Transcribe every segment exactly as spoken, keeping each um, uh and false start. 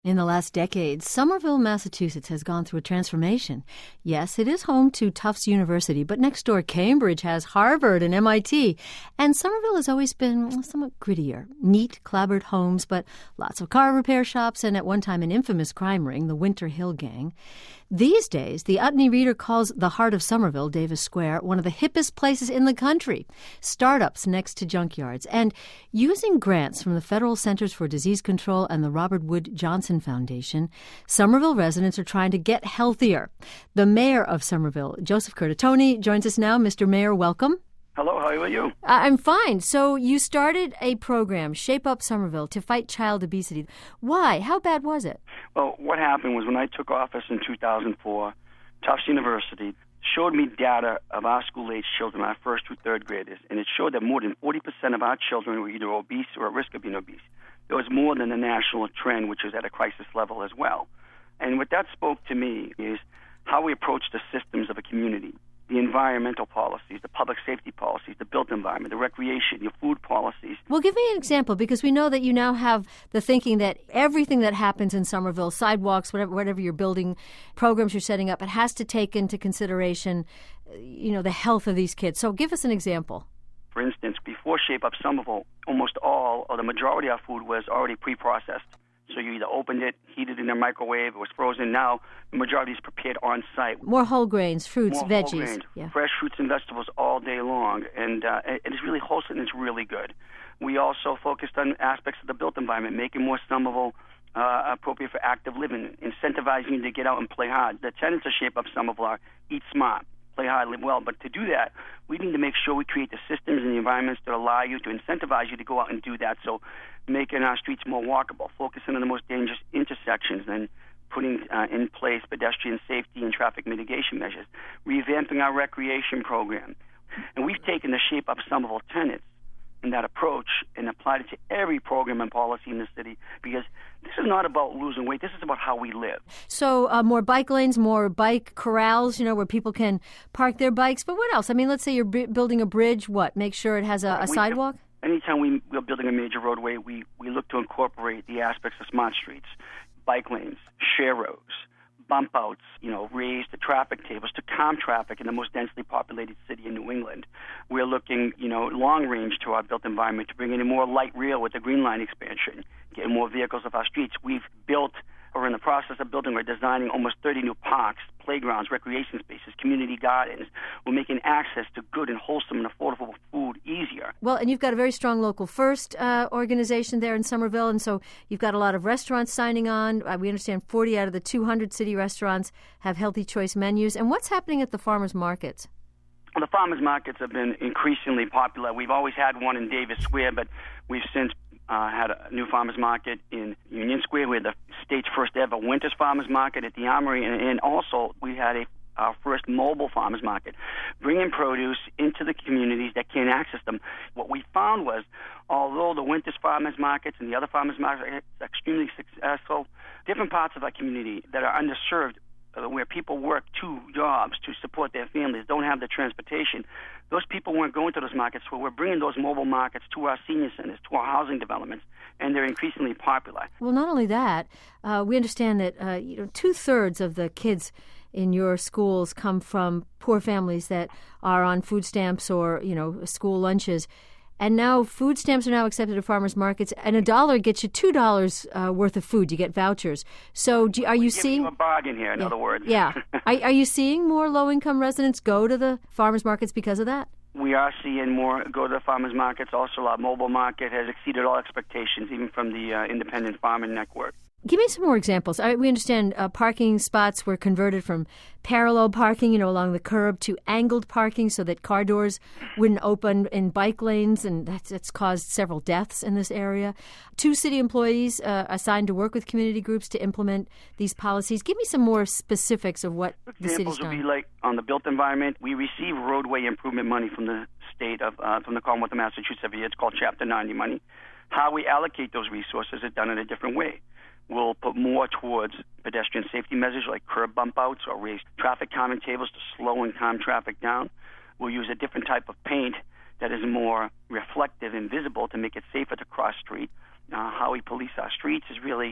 In the last decade, Somerville, Massachusetts has gone through a transformation. Yes, it is home to Tufts University, but next door Cambridge has Harvard and M I T. And Somerville has always been somewhat grittier. Neat, clapboard homes, but lots of car repair shops and at one time an infamous crime ring, the Winter Hill Gang. These days, the Utne Reader calls the heart of Somerville, Davis Square, one of the hippest places in the country. Startups next to junkyards. And using grants from the Federal Centers for Disease Control and the Robert Wood Johnson Foundation, Somerville residents are trying to get healthier. The mayor of Somerville, Joseph Curtatone, joins us now. Mister Mayor, welcome. Hello, how are you? I'm fine. So you started a program, Shape Up Somerville, to fight child obesity. Why? How bad was it? Well, what happened was when I took office in two thousand four, Tufts University showed me data of our school-age children, our first through third graders, and it showed that more than forty percent of our children were either obese or at risk of being obese. There was more than the national trend, which was at a crisis level as well. And what that spoke to me is how we approach the systems of a community. The environmental policies, the public safety policies, the built environment, the recreation, your food policies. Well, give me an example, because we know that you now have the thinking that everything that happens in Somerville, sidewalks, whatever, whatever you're building, programs you're setting up, it has to take into consideration, you know, the health of these kids. So give us an example. For instance, before Shape Up Somerville, almost all or the majority of our food was already pre-processed. So you either opened it, heated it in a microwave, it was frozen. Now, the majority is prepared on site. More whole grains, fruits, More veggies. Whole grains, yeah. Fresh fruits and vegetables all day long. And uh, it is really wholesome and it's really good. We also focused on aspects of the built environment, making more Somerville uh, appropriate for active living, incentivizing you to get out and play hard. The tenets of Shape Up Somerville are eat smart, play hard, live well. But to do that, we need to make sure we create the systems and the environments that allow you to incentivize you to go out and do that. So making our streets more walkable, focusing on the most dangerous intersections, and putting uh, in place pedestrian safety and traffic mitigation measures, revamping our recreation program. And we've taken the Shape Up Somerville tenets and that approach and applied it to every program and policy in the city, because this is not about losing weight. This is about how we live. So uh, more bike lanes, more bike corrals, you know, where people can park their bikes. But what else? I mean, let's say you're b- building a bridge. What? Make sure it has a, a we, sidewalk? Anytime we, we're building a major roadway, we, we look to incorporate the aspects of smart streets, bike lanes, share roads, bump outs, you know, raise the traffic tables to calm traffic in the most densely populated city in New England. We're looking, you know, long range to our built environment to bring in more light rail with the Green Line expansion, getting more vehicles off our streets. We've built, or in the process of building or designing, almost thirty new parks, playgrounds, recreation spaces, community gardens. We're making access to good and wholesome and affordable food easier. Well, and you've got a very strong Local First uh, organization there in Somerville, and so you've got a lot of restaurants signing on. Uh, we understand forty out of the two hundred city restaurants have healthy choice menus. And what's happening at the farmers markets? Well, the farmers markets have been increasingly popular. We've always had one in Davis Square, but we've since Uh, had a new farmers market in Union Square. We had the state's first ever Winters Farmers Market at the Armory, and, and also we had a our first mobile farmers market, bringing produce into the communities that can't access them. What we found was, although the Winters Farmers Markets and the other farmers markets are extremely successful, different parts of our community that are underserved, uh, where people work two jobs to support their families, don't have the transportation, those people weren't going to those markets. So we're bringing those mobile markets to our senior centers, to our housing developments, and they're increasingly popular. Well, not only that, uh, we understand that uh, you know two-thirds of the kids in your schools come from poor families that are on food stamps or, you know, school lunches. And now food stamps are now accepted at farmers markets, and a dollar gets you two dollars uh, worth of food. You get vouchers. So do, are you We're seeing... you a bargain here, in yeah. other words. Yeah. are, are you seeing more low-income residents go to the farmers markets because of that? We are seeing more go to the farmers markets. Also, our mobile market has exceeded all expectations, even from the uh, independent farming network. Give me some more examples. I, we understand uh, parking spots were converted from parallel parking, you know, along the curb, to angled parking so that car doors wouldn't open in bike lanes, and that's, that's caused several deaths in this area. Two city employees uh, assigned to work with community groups to implement these policies. Give me some more specifics of what the city's Examples would done. be like on the built environment. We receive roadway improvement money from the state of uh, from the Commonwealth of Massachusetts every year. It's called Chapter ninety money. How we allocate those resources is done in a different way. We'll put more towards pedestrian safety measures like curb bump outs or raised traffic calming tables to slow and calm traffic down. We'll use a different type of paint that is more reflective and visible to make it safer to cross street. Uh, how we police our streets is really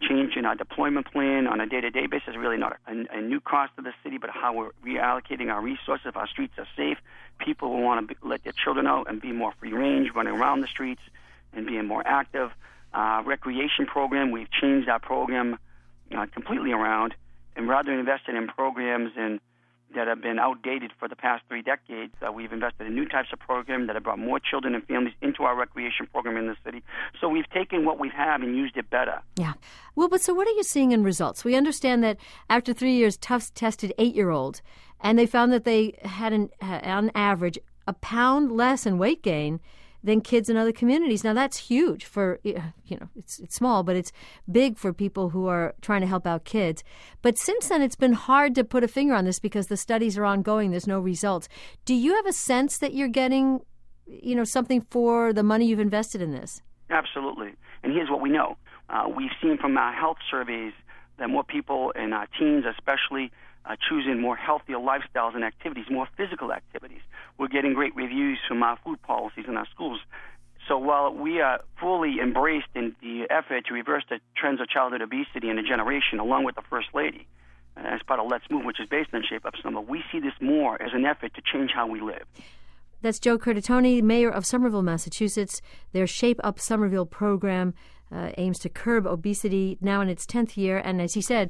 change in our deployment plan on a day-to-day basis, really not a, a new cost to the city, but how we're reallocating our resources. If our streets are safe, people will want to be, let their children out and be more free range, running around the streets and being more active. Uh, recreation program, we've changed our program uh, completely around, and rather than investing in programs and that have been outdated for the past three decades. Uh, we've invested in new types of programs that have brought more children and families into our recreation program in the city. So we've taken what we have and used it better. Yeah. Well, but so what are you seeing in results? We understand that after three years, Tufts tested eight-year-olds, and they found that they had, an, on average, a pound less in weight gain than kids in other communities. Now, that's huge for, you know, it's it's small, but it's big for people who are trying to help out kids. But since then, it's been hard to put a finger on this because the studies are ongoing. There's no results. Do you have a sense that you're getting, you know, something for the money you've invested in this? Absolutely. And here's what we know. Uh, we've seen from our health surveys that more people, and our teens especially, Uh, choosing more healthier lifestyles and activities, more physical activities. We're getting great reviews from our food policies in our schools. So while we are fully embraced in the effort to reverse the trends of childhood obesity in a generation, along with the First Lady, uh, as part of Let's Move, which is based on Shape Up Somerville, we see this more as an effort to change how we live. That's Joe Curtatone, mayor of Somerville, Massachusetts. Their Shape Up Somerville program Uh, aims to curb obesity, now in its tenth year. And as he said,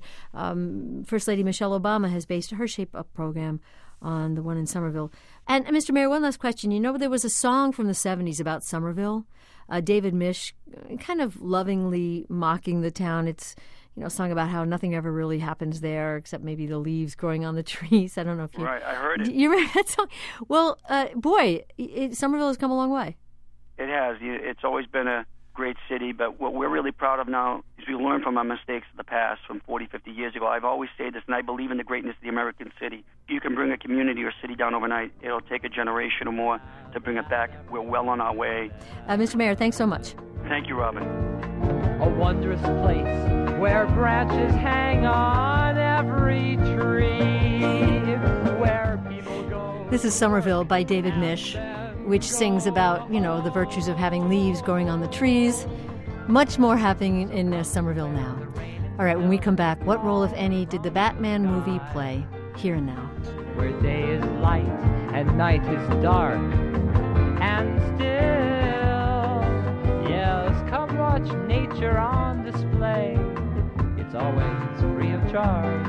um, First Lady Michelle Obama has based her Shape Up program on the one in Somerville. And, uh, Mister Mayor, one last question. You know, there was a song from the seventies about Somerville. Uh, David Misch uh, kind of lovingly mocking the town. It's, you know, a song about how nothing ever really happens there except maybe the leaves growing on the trees. I don't know if you... Right, I heard it. You remember that song? Well, uh, boy, it, Somerville has come a long way. It has. It's always been a great city, but what we're really proud of now is we learn from our mistakes of the past from forty, fifty years ago. I've always said this, and I believe in the greatness of the American city. If you can bring a community or city down overnight, it'll take a generation or more to bring it back. We're well on our way. Uh, Mister Mayor, thanks so much. Thank you, Robin. A wondrous place where branches hang on every tree, where people go. This is Somerville by David Misch, which sings about, you know, the virtues of having leaves growing on the trees. Much more happening in uh, Somerville now. All right, when we come back, what role, if any, did the Batman movie play here and now? Where day is light and night is dark and still. Yes, come watch nature on display. It's always free of charge.